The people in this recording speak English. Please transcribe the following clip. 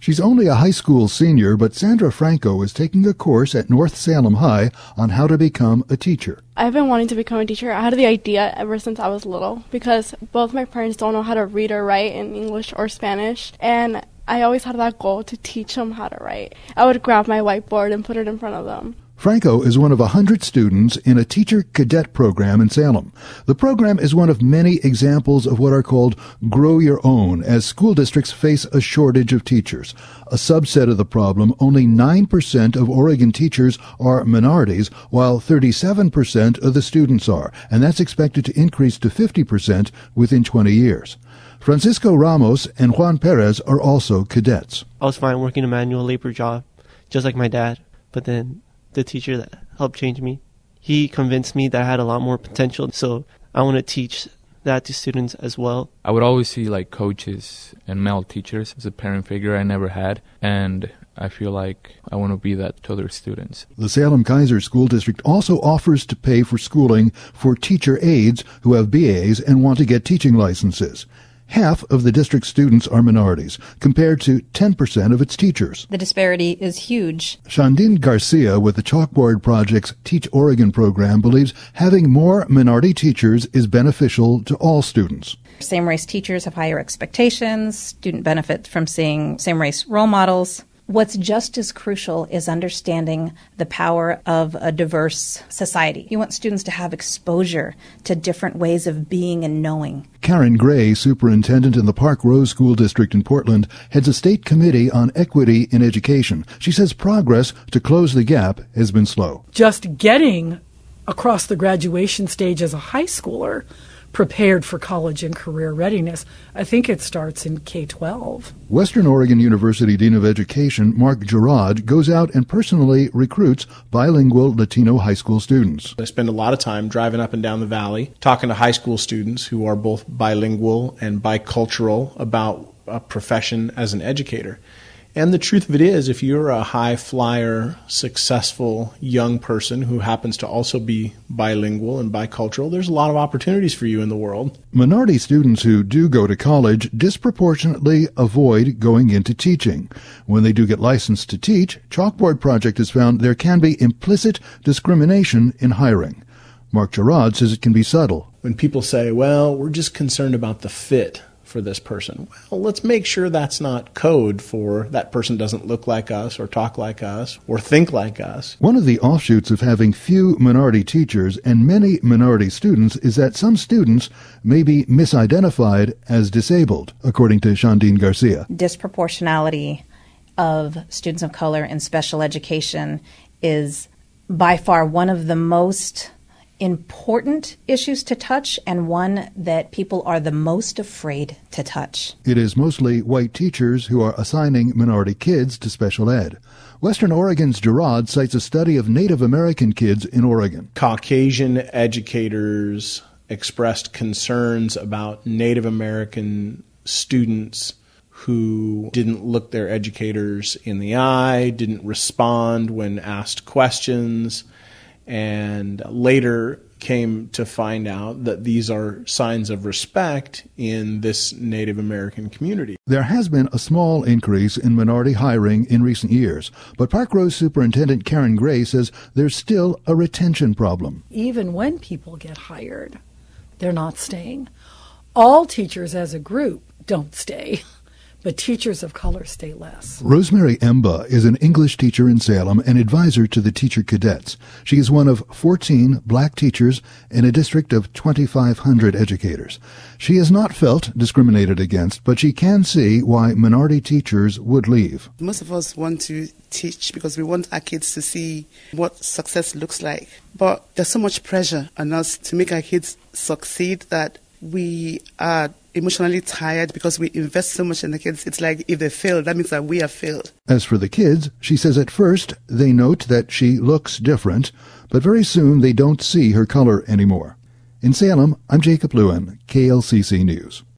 She's only a high school senior, but Sandra Franco is taking a course at North Salem High on how to become a teacher. I've been wanting to become a teacher. I had the idea ever since I was little because both my parents don't know how to read or write in English or Spanish, and I always had that goal to teach them how to write. I would grab my whiteboard and put it in front of them. Franco is one of 100 students in a teacher cadet program in Salem. The program is one of many examples of what are called grow your own, as school districts face a shortage of teachers. A subset of the problem, only 9% of Oregon teachers are minorities, while 37% of the students are, and that's expected to increase to 50% within 20 years. Francisco Ramos and Juan Perez are also cadets. I was fine working a manual labor job, just like my dad, but then the teacher that helped change me, he convinced me that I had a lot more potential, so I want to teach that to students as well. I would always see coaches and male teachers as a parent figure I never had, and I feel like I want to be that to other students. The Salem-Keizer School District also offers to pay for schooling for teacher aides who have BAs and want to get teaching licenses. Half of the district's students are minorities, compared to 10% of its teachers. The disparity is huge. Shandine Garcia with the Chalkboard Project's Teach Oregon program believes having more minority teachers is beneficial to all students. Same-race teachers have higher expectations. Student benefit from seeing same-race role models. What's just as crucial is understanding the power of a diverse society. You want students to have exposure to different ways of being and knowing. Karen Gray, superintendent in the Park Rose School District in Portland, heads a state committee on equity in education. She says progress to close the gap has been slow. Just getting across the graduation stage as a high schooler prepared for college and career readiness, I think it starts in K-12. Western Oregon University Dean of Education Mark Gerard goes out and personally recruits bilingual Latino high school students. I spend a lot of time driving up and down the valley, talking to high school students who are both bilingual and bicultural about a profession as an educator. And the truth of it is, if you're a high-flyer, successful young person who happens to also be bilingual and bicultural, there's a lot of opportunities for you in the world. Minority students who do go to college disproportionately avoid going into teaching. When they do get licensed to teach, Chalkboard Project has found there can be implicit discrimination in hiring. Mark Gerard says it can be subtle. When people say, well, we're just concerned about the fit for this person. Well, let's make sure that's not code for that person doesn't look like us or talk like us or think like us. One of the offshoots of having few minority teachers and many minority students is that some students may be misidentified as disabled, according to Shandine Garcia. Disproportionality of students of color in special education is by far one of the most important issues to touch and one that people are the most afraid to touch. It is mostly white teachers who are assigning minority kids to special ed. Western Oregon's Gerard cites a study of Native American kids in Oregon. Caucasian educators expressed concerns about Native American students who didn't look their educators in the eye, didn't respond when asked questions, and later came to find out that these are signs of respect in this Native American community. There has been a small increase in minority hiring in recent years, but Park Rose Superintendent Karen Gray says there's still a retention problem. Even when people get hired, they're not staying. All teachers as a group don't stay, but teachers of color stay less. Rosemary Emba is an English teacher in Salem and advisor to the teacher cadets. She is one of 14 black teachers in a district of 2,500 educators. She has not felt discriminated against, but she can see why minority teachers would leave. Most of us want to teach because we want our kids to see what success looks like. But there's so much pressure on us to make our kids succeed that we are emotionally tired because we invest so much in the kids. It's like if they fail, that means that we have failed. As for the kids, she says at first they note that she looks different, but very soon they don't see her color anymore. In Salem, I'm Jacob Lewin, KLCC News.